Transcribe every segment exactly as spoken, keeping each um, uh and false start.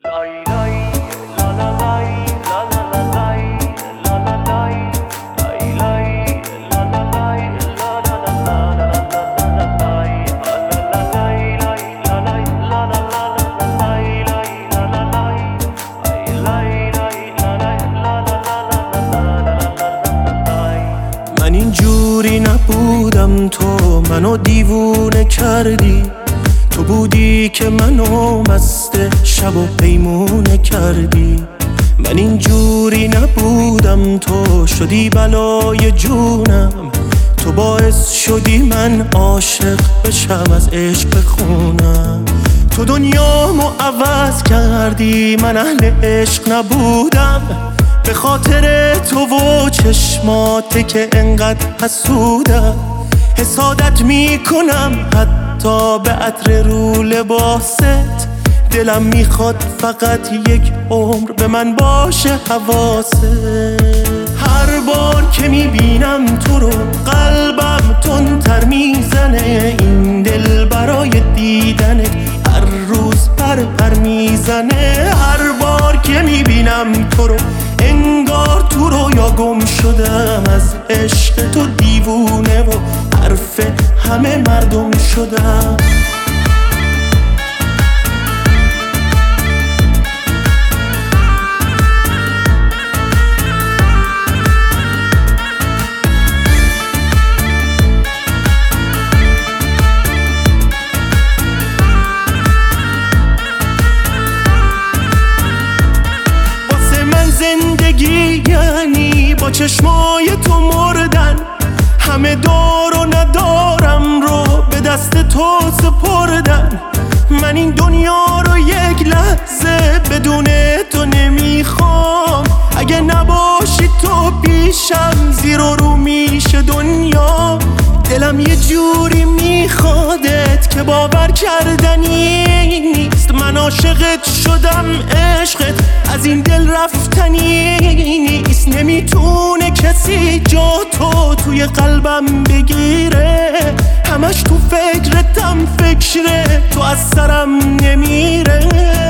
من اینجوری نبودم، تو منو دیوونه کردی. تو بودی که منو مست شب و پیمونه کردی. من اینجوری نبودم، تو شدی بلای جونم. تو باعث شدی من عاشق بشم، از عشق بخونم. تو دنیامو عوض کردی، من اهل عشق نبودم. به خاطر تو و چشماته که انقدر حسودم. حسادت میکنم حتی به عطر رو لباست. دلم میخواد فقط یک عمر به من باشه حواست. هر بار که میبینم تو رو قلبم تندتر میزنه. این دل برای دیدنت هر روز پر پر میزنه. هر بار که میبینم تو رو انگار تو رویا گم شدم. از عشق تو دیوونه و حرف همه مردم شدم. زندگی یعنی با چشمای تو مردن. همه دار و ندارم رو به دست تو سپردن. من این دنیا رو یک لحظه بدون تو نمیخوام. اگه نباشی تو پیشم زیر و رو میشه دنیا. دلم یه جوری میخوادت که باور کردنی نیست. من عاشقت شدم، عشقت از این دل رفتنی نیست. نمیتونه کسی جا تو توی قلبم بگیره. همش تو فکرتم، فکره تو از سرم نمیره.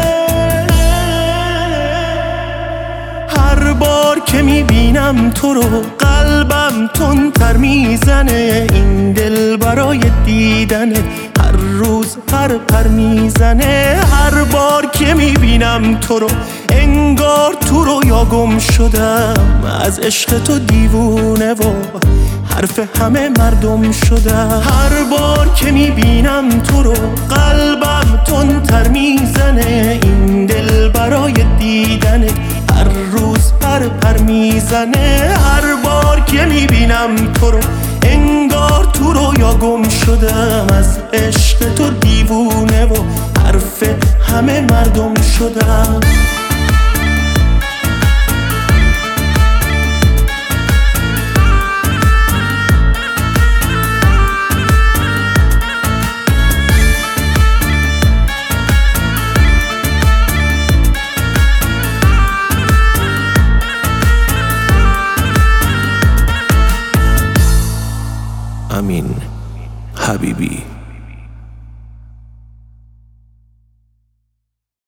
هر بار که میبینم تو رو قلبم تندتر میزنه. این دل برای دیدنت هر روز پر پر میزنه. هر بار که میبینم تو رو انگار تو رویا گم شدم. از عشق تو دیوونه و حرف همه مردم شدم. هر بار که میبینم تو رو قلبم تندتر میزنه. این دل برای دیدنت هر روز پر پر میزنه. هر بار که میبینم تو رو انگار تو رویا گم شدم. از عشق تو دیوونه و حرف همه مردم شدم. امین حبیبی.